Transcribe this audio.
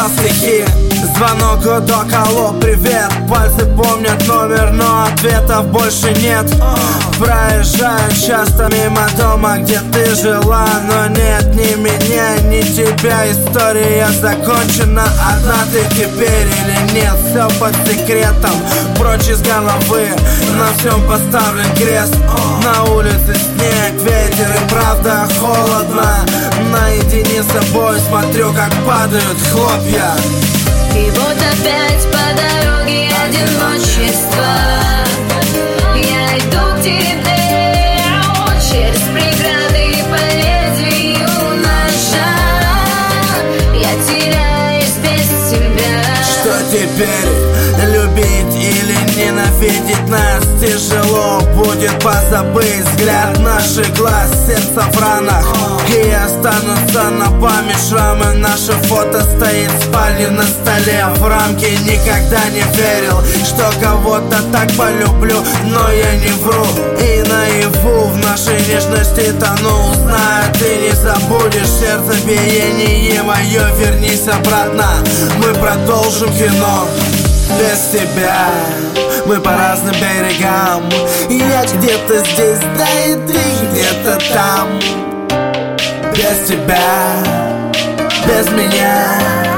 писал стихи. Звонок, гудок, алло, привет. Пальцы помнят номер, но ответов больше нет. Проезжаю часто мимо дома, где ты жила, но нет ни меня, ни тебя. История закончена, одна ты теперь или нет. Все под секретом, прочь из головы, на всем поставлен крест. На улице снег, ветер и правда холодно. Наедине с собой смотрю, как падают хлопья. И вот опять по дороге одиночество. Я иду к тебе через преграды по лезвию ножа. Я теряюсь без тебя. Что теперь? Любить или ненавидеть нас тяжело будет позабыть взгляд наших глаз, сердце в ранах. И останутся на память шрамы. Наше фото стоит в спальне на столе. В рамки никогда не верил, что кого-то так полюблю, но я не вру. И наяву в нашей нежности тону. Знаю, ты не забудешь сердцебиение мое. Вернись обратно, мы продолжим кино. Без тебя мы по разным берегам. Я где-то здесь, да и ты где-то там. Без тебя, без меня.